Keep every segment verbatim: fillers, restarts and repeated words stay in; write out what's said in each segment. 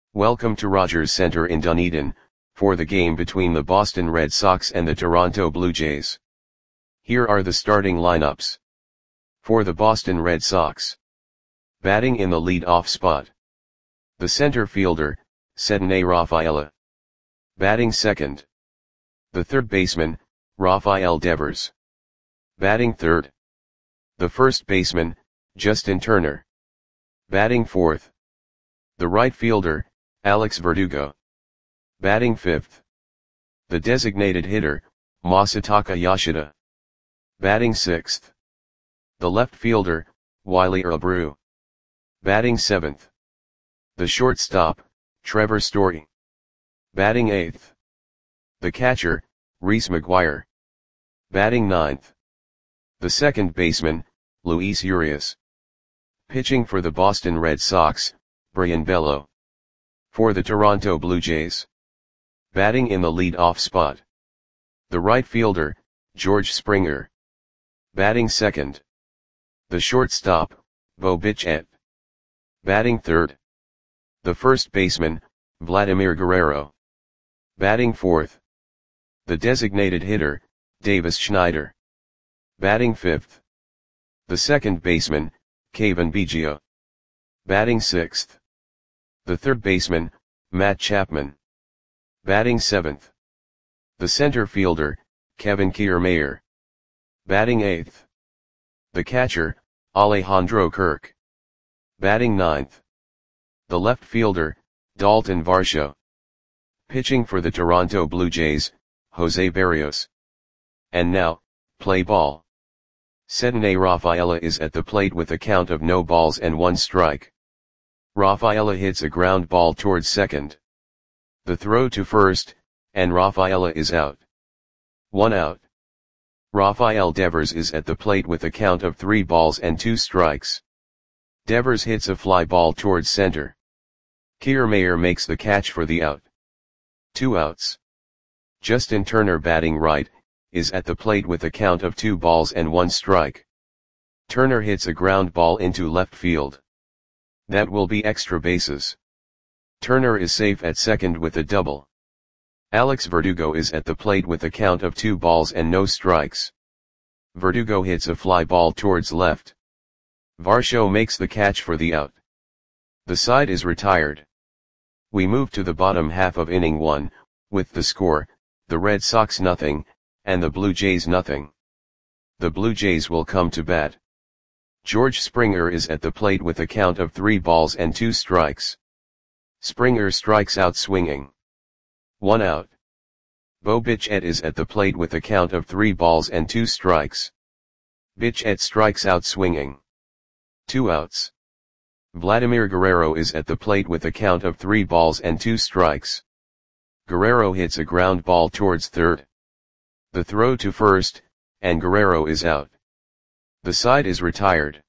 Welcome to Rogers Center in Dunedin, for the game between the Boston Red Sox and the Toronto Blue Jays. Here are the starting lineups. For the Boston Red Sox. Batting in the lead-off spot. The center fielder, Ceddanne Rafaela. Batting second. The third baseman, Rafael Devers. Batting third. The first baseman, Justin Turner. Batting fourth. The right fielder, Alex Verdugo. Batting fifth. The designated hitter, Masataka Yoshida. Batting sixth. The left fielder, Wiley Abreu. Batting seventh. The shortstop, Trevor Story. Batting eighth. The catcher, Reese McGuire. Batting ninth. The second baseman, Luis Urias. Pitching for the Boston Red Sox, Brayan Bello. For the Toronto Blue Jays. Batting in the lead-off spot. The right fielder, George Springer. Batting second. The shortstop, Bo Bichette. Batting third. The first baseman, Vladimir Guerrero. Batting fourth. The designated hitter, Davis Schneider. Batting fifth. The second baseman, Cavan Biggio. Batting sixth. The third baseman, Matt Chapman. Batting seventh. The center fielder, Kevin Kiermaier. Batting eighth. The catcher, Alejandro Kirk. Batting ninth. The left fielder, Dalton Varsho. Pitching for the Toronto Blue Jays, Jose Berrios. And now, play ball. Ceddanne Rafaela is at the plate with a count of no balls and one strike. Rafaela hits a ground ball towards second. The throw to first, and Rafaela is out. One out. Rafael Devers is at the plate with a count of three balls and two strikes. Devers hits a fly ball towards center. Kiermaier makes the catch for the out. Two outs. Justin Turner, batting right, is at the plate with a count of two balls and one strike. Turner hits a ground ball into left field. That will be extra bases. Turner is safe at second with a double. Alex Verdugo is at the plate with a count of two balls and no strikes. Verdugo hits a fly ball towards left. Varsho makes the catch for the out. The side is retired. We move to the bottom half of inning one, with the score, the Red Sox nothing, and the Blue Jays nothing. The Blue Jays will come to bat. George Springer is at the plate with a count of three balls and two strikes. Springer strikes out swinging. One out. Bo Bichette is at the plate with a count of three balls and two strikes. Bichette strikes out swinging. Two outs. Vladimir Guerrero is at the plate with a count of three balls and two strikes. Guerrero hits a ground ball towards third. The throw to first, and Guerrero is out. The side is retired.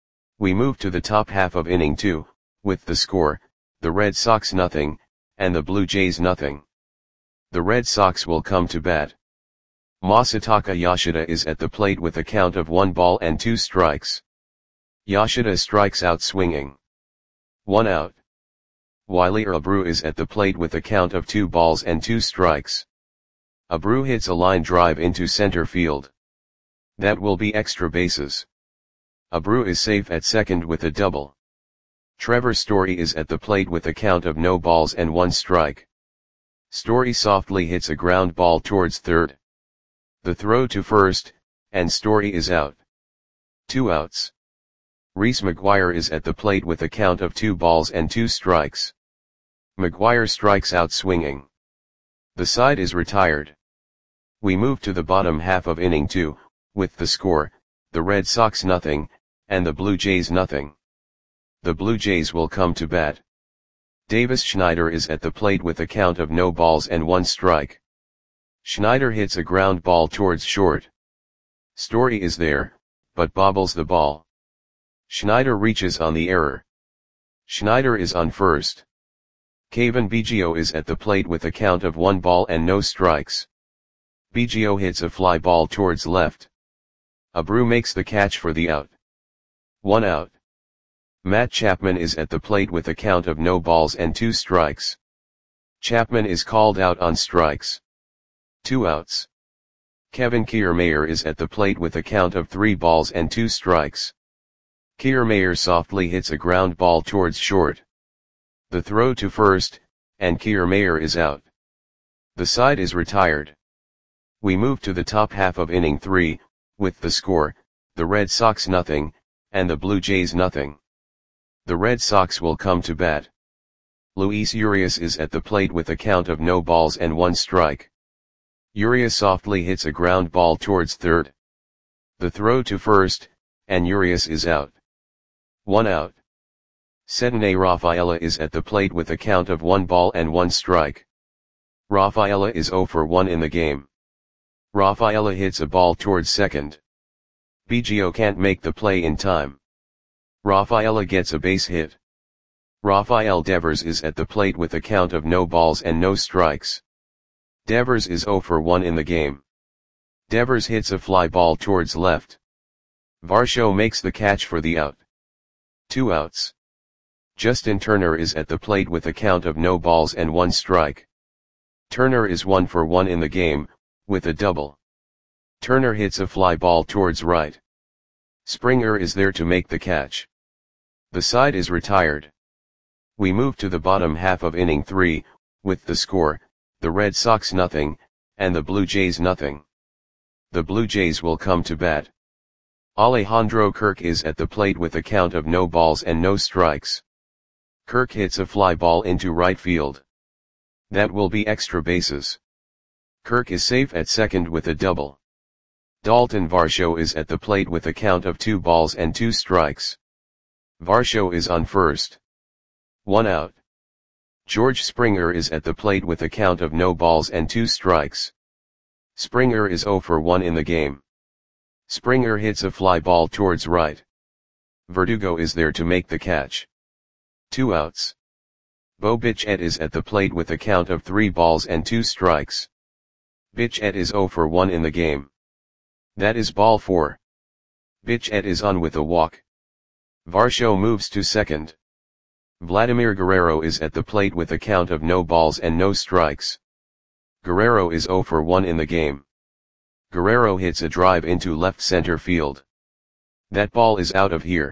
We move to the top half of inning two, with the score, the Red Sox nothing, and the Blue Jays nothing. The Red Sox will come to bat. Masataka Yoshida is at the plate with a count of one ball and two strikes. Yoshida strikes out swinging. One out. Wiley Abreu is at the plate with a count of two balls and two strikes. Abreu hits a line drive into center field. That will be extra bases. Abreu is safe at second with a double. Trevor Story is at the plate with a count of no balls and one strike. Story softly hits a ground ball towards third. The throw to first, and Story is out. Two outs. Reese McGuire is at the plate with a count of two balls and two strikes. McGuire strikes out swinging. The side is retired. We move to the bottom half of inning two, with the score, the Red Sox nothing, and the Blue Jays nothing. The Blue Jays will come to bat. Davis Schneider is at the plate with a count of no balls and one strike. Schneider hits a ground ball towards short. Story is there, but bobbles the ball. Schneider reaches on the error. Schneider is on first. Cavan Biggio is at the plate with a count of one ball and no strikes. Biggio hits a fly ball towards left. Abreu makes the catch for the out. One out. Matt Chapman is at the plate with a count of no balls and two strikes. Chapman is called out on strikes. Two outs. Kevin Kiermaier is at the plate with a count of three balls and two strikes. Kiermaier softly hits a ground ball towards short. The throw to first, and Kiermaier is out. The side is retired. We move to the top half of inning three, with the score, the Red Sox nothing, and the Blue Jays nothing. The Red Sox will come to bat. Luis Urias is at the plate with a count of no balls and one strike. Urias softly hits a ground ball towards third. The throw to first, and Urias is out. One out. Cedinne Rafaela is at the plate with a count of one ball and one strike. Rafaela is zero for one in the game. Rafaela hits a ball towards second. Biggio can't make the play in time. Rafaela gets a base hit. Rafael Devers is at the plate with a count of no balls and no strikes. Devers is zero for one in the game. Devers hits a fly ball towards left. Varsho makes the catch for the out. Two outs. Justin Turner is at the plate with a count of no balls and one strike. Turner is one for one in the game, with a double. Turner hits a fly ball towards right. Springer is there to make the catch. The side is retired. We move to the bottom half of inning three, with the score, the Red Sox nothing, and the Blue Jays nothing. The Blue Jays will come to bat. Alejandro Kirk is at the plate with a count of no balls and no strikes. Kirk hits a fly ball into right field. That will be extra bases. Kirk is safe at second with a double. Dalton Varsho is at the plate with a count of two balls and two strikes. Varsho is on first. One out. George Springer is at the plate with a count of no balls and two strikes. Springer is zero for one in the game. Springer hits a fly ball towards right. Verdugo is there to make the catch. Two outs. Bo Bichette is at the plate with a count of three balls and two strikes. Bichette is zero for one in the game. That is ball four. Bichette is on with a walk. Varsho moves to second. Vladimir Guerrero is at the plate with a count of no balls and no strikes. Guerrero is zero for one in the game. Guerrero hits a drive into left center field. That ball is out of here.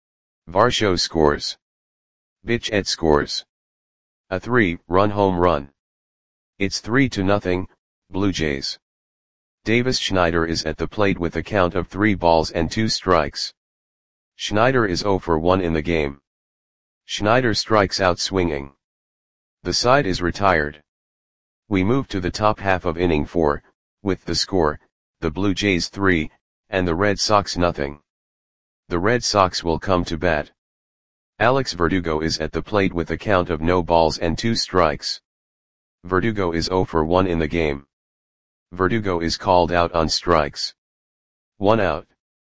Varsho scores. Bichette scores. A three-run home run. It's three to nothing, Blue Jays. Davis Schneider is at the plate with a count of three balls and two strikes. Schneider is zero for one in the game. Schneider strikes out swinging. The side is retired. We move to the top half of inning four, with the score, the Blue Jays three, and the Red Sox nothing. The Red Sox will come to bat. Alex Verdugo is at the plate with a count of no balls and two strikes. Verdugo is zero for one in the game. Verdugo is called out on strikes. One out.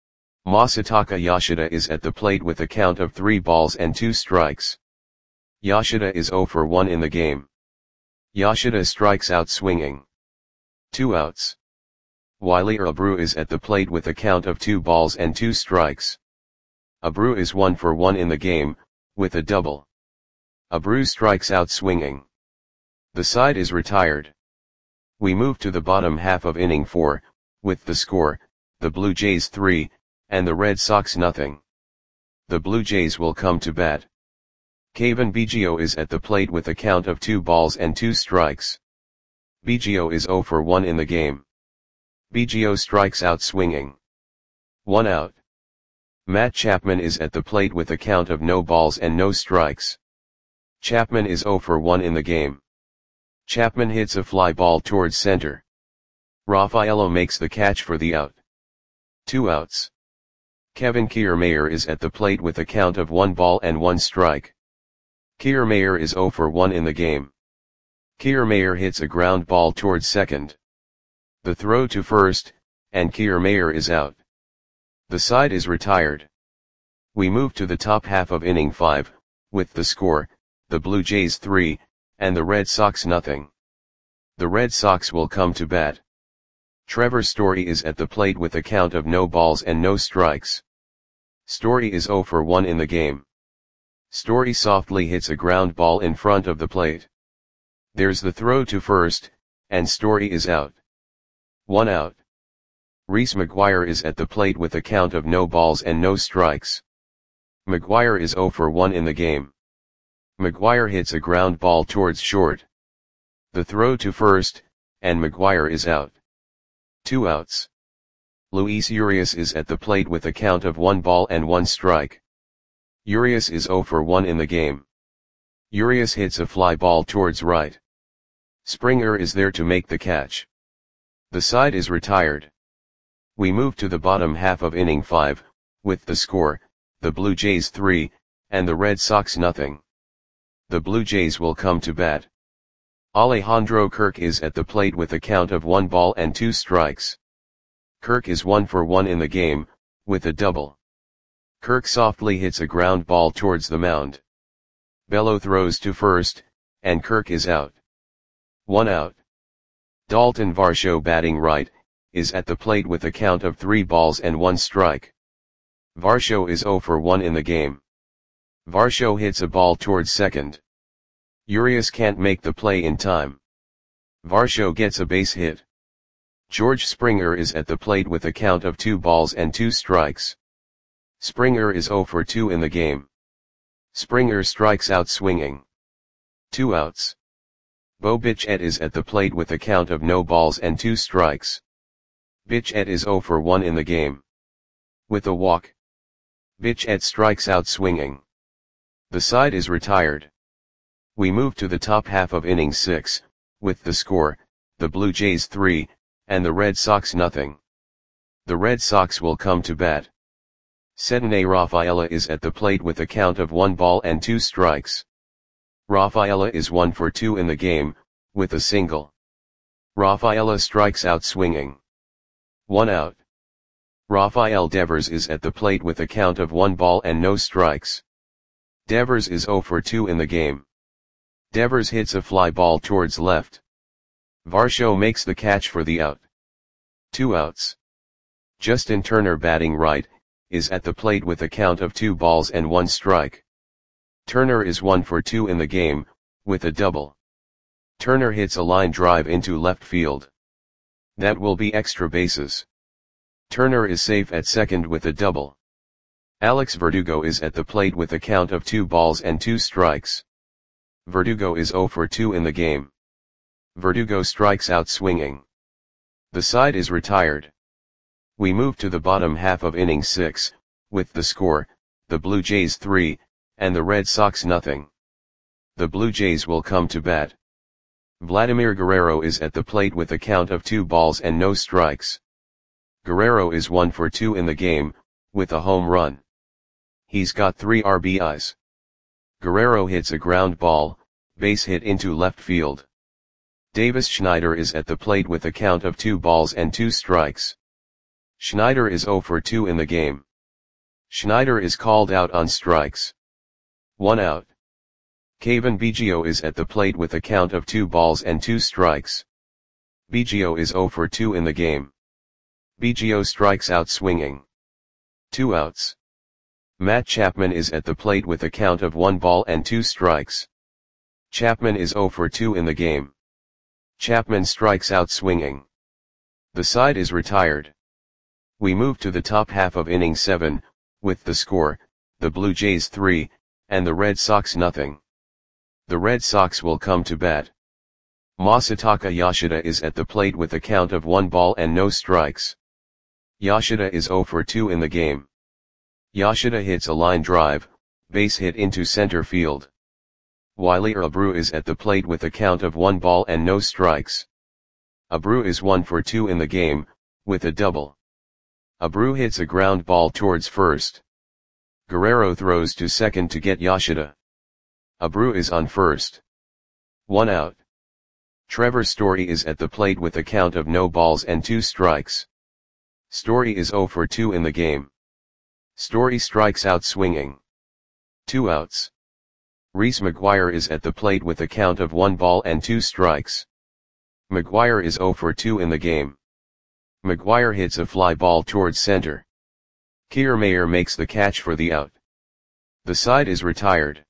Masataka Yoshida is at the plate with a count of three balls and two strikes. Yoshida is zero for one in the game. Yoshida strikes out swinging. Two outs. Wiley Abreu is at the plate with a count of two balls and two strikes. Abreu is one for one in the game, with a double. Abreu strikes out swinging. The side is retired. We move to the bottom half of inning four, with the score, the Blue Jays three, and the Red Sox nothing. The Blue Jays will come to bat. Cavan Biggio is at the plate with a count of two balls and two strikes. Biggio is zero for one in the game. Biggio strikes out swinging. One out. Matt Chapman is at the plate with a count of no balls and no strikes. Chapman is zero for one in the game. Chapman hits a fly ball towards center. Rafaelo makes the catch for the out. Two outs. Kevin Kiermaier is at the plate with a count of one ball and one strike. Kiermaier is zero for one in the game. Kiermaier hits a ground ball towards second. The throw to first, and Kiermaier is out. The side is retired. We move to the top half of inning five, with the score, the Blue Jays three, and the Red Sox nothing. The Red Sox will come to bat. Trevor Story is at the plate with a count of no balls and no strikes. Story is zero for one in the game. Story softly hits a ground ball in front of the plate. There's the throw to first, and Story is out. One out. Reese McGuire is at the plate with a count of no balls and no strikes. McGuire is zero for one in the game. McGuire hits a ground ball towards short. The throw to first, and McGuire is out. Two outs. Luis Urias is at the plate with a count of one ball and one strike. Urias is zero for one in the game. Urias hits a fly ball towards right. Springer is there to make the catch. The side is retired. We move to the bottom half of inning five, with the score, the Blue Jays three, and the Red Sox nothing. The Blue Jays will come to bat. Alejandro Kirk is at the plate with a count of one ball and two strikes. Kirk is one for one in the game, with a double. Kirk softly hits a ground ball towards the mound. Bello throws to first, and Kirk is out. One out. Dalton Varsho, batting right, is at the plate with a count of three balls and one strike. Varsho is zero for one in the game. Varsho hits a ball towards second. Urias can't make the play in time. Varsho gets a base hit. George Springer is at the plate with a count of two balls and two strikes. Springer is zero for two in the game. Springer strikes out swinging. Two outs. Bo Bichette is at the plate with a count of no balls and two strikes. Bichette is zero for one in the game. With a walk. Bichette strikes out swinging. The side is retired. We move to the top half of inning six, with the score, the Blue Jays three, and the Red Sox nothing. The Red Sox will come to bat. Cedinne Rafaela is at the plate with a count of one ball and two strikes. Rafaela is one for two in the game, with a single. Rafaela strikes out swinging. One out. Rafael Devers is at the plate with a count of one ball and no strikes. Devers is zero for two in the game. Devers hits a fly ball towards left. Varsho makes the catch for the out. Two outs. Justin Turner, batting right, is at the plate with a count of two balls and one strike. Turner is one for two in the game, with a double. Turner hits a line drive into left field. That will be extra bases. Turner is safe at second with a double. Alex Verdugo is at the plate with a count of two balls and two strikes. Verdugo is zero for two in the game. Verdugo strikes out swinging. The side is retired. We move to the bottom half of inning six, with the score, the Blue Jays three, and the Red Sox nothing. The Blue Jays will come to bat. Vladimir Guerrero is at the plate with a count of two balls and no strikes. Guerrero is one for two in the game, with a home run. He's got three R B Is. Guerrero hits a ground ball, base hit into left field. Davis Schneider is at the plate with a count of two balls and two strikes. Schneider is zero for two in the game. Schneider is called out on strikes. One out. Cavan Biggio is at the plate with a count of two balls and two strikes. Biggio is zero for two in the game. Biggio strikes out swinging. Two outs. Matt Chapman is at the plate with a count of one ball and two strikes. Chapman is zero for two in the game. Chapman strikes out swinging. The side is retired. We move to the top half of inning seven, with the score, the Blue Jays three, and the Red Sox nothing. The Red Sox will come to bat. Masataka Yoshida is at the plate with a count of one ball and no strikes. Yoshida is zero for two in the game. Yoshida hits a line drive, base hit into center field. Wiley Abreu is at the plate with a count of one ball and no strikes. Abreu is one for two in the game, with a double. Abreu hits a ground ball towards first. Guerrero throws to second to get Yoshida. Abreu is on first. One out. Trevor Story is at the plate with a count of no balls and two strikes. Story is zero for two in the game. Story strikes out swinging. Two outs. Reese McGuire is at the plate with a count of one ball and two strikes. McGuire is zero for two in the game. McGuire hits a fly ball towards center. Kiermaier makes the catch for the out. The side is retired.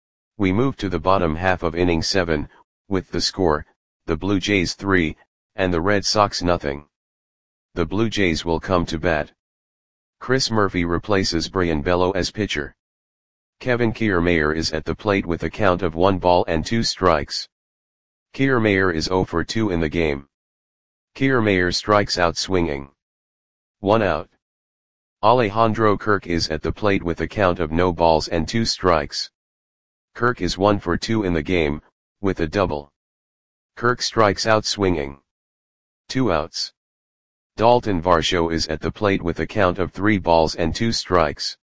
We move to the bottom half of inning seven, with the score, the Blue Jays three, and the Red Sox nothing. The Blue Jays will come to bat. Chris Murphy replaces Brian Bello as pitcher. Kevin Kiermaier is at the plate with a count of one ball and two strikes. Kiermaier is zero for two in the game. Kiermaier strikes out swinging. One out. Alejandro Kirk is at the plate with a count of no balls and two strikes. Kirk is one for two in the game, with a double. Kirk strikes out swinging. Two outs. Dalton Varsho is at the plate with a count of three balls and two strikes.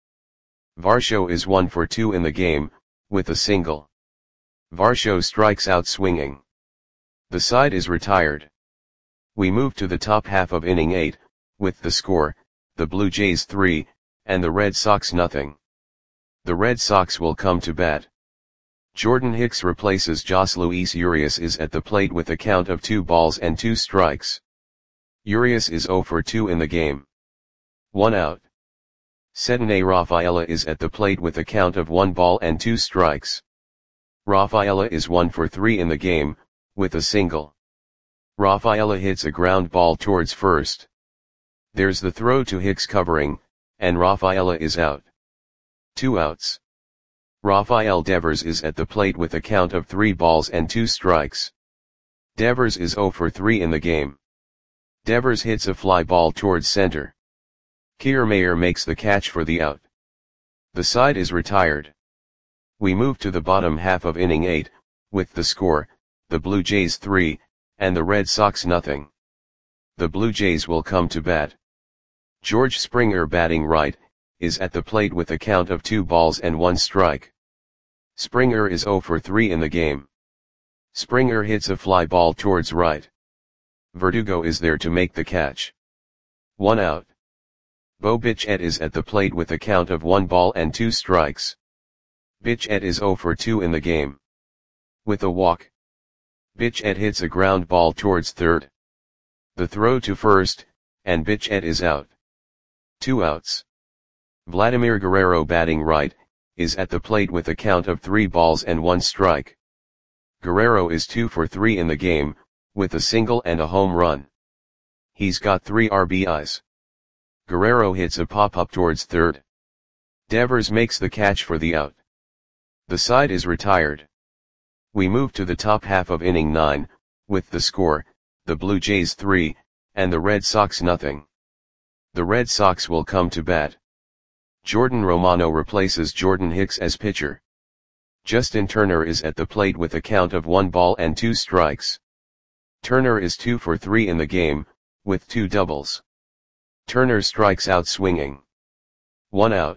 Varsho is one for two in the game, with a single. Varsho strikes out swinging. The side is retired. We move to the top half of inning eight, with the score, the Blue Jays three, and the Red Sox nothing. The Red Sox will come to bat. Jordan Hicks replaces Jos Luis Urias is at the plate with a count of two balls and two strikes. Urias is zero for two in the game. One out. Cedinne Rafaela is at the plate with a count of one ball and two strikes. Rafaela is one for three in the game, with a single. Rafaela hits a ground ball towards first. There's the throw to Hicks covering, and Rafaela is out. Two outs. Rafael Devers is at the plate with a count of three balls and two strikes. Devers is zero for three in the game. Devers hits a fly ball towards center. Kiermaier makes the catch for the out. The side is retired. We move to the bottom half of inning eight, with the score, the Blue Jays three, and the Red Sox nothing. The Blue Jays will come to bat. George Springer, batting right, is at the plate with a count of two balls and one strike. Springer is zero for three in the game. Springer hits a fly ball towards right. Verdugo is there to make the catch. One out. Bo Bichette is at the plate with a count of one ball and two strikes. Bichette is zero for two in the game. With a walk. Bichette hits a ground ball towards third. The throw to first, and Bichette is out. Two outs. Vladimir Guerrero, batting right, is at the plate with a count of three balls and one strike. Guerrero is two for three in the game, with a single and a home run. He's got three R B Is. Guerrero hits a pop-up towards third. Devers makes the catch for the out. The side is retired. We move to the top half of inning nine, with the score, the Blue Jays three, and the Red Sox nothing. The Red Sox will come to bat. Jordan Romano replaces Jordan Hicks as pitcher. Justin Turner is at the plate with a count of one ball and two strikes. Turner is two for three in the game, with two doubles. Turner strikes out swinging. One out.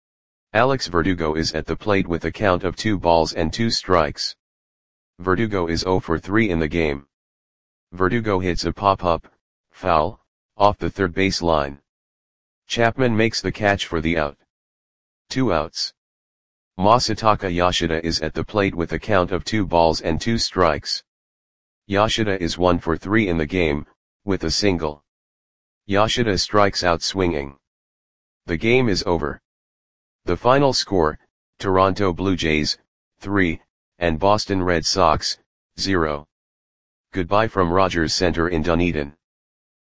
Alex Verdugo is at the plate with a count of two balls and two strikes. Verdugo is zero for three in the game. Verdugo hits a pop-up, foul, off the third base line. Chapman makes the catch for the out. Two outs. Masataka Yoshida is at the plate with a count of two balls and two strikes. Yoshida is one for three in the game, with a single. Yoshida strikes out swinging. The game is over. The final score, Toronto Blue Jays, three, and Boston Red Sox, zero. Goodbye from Rogers Center in Dunedin.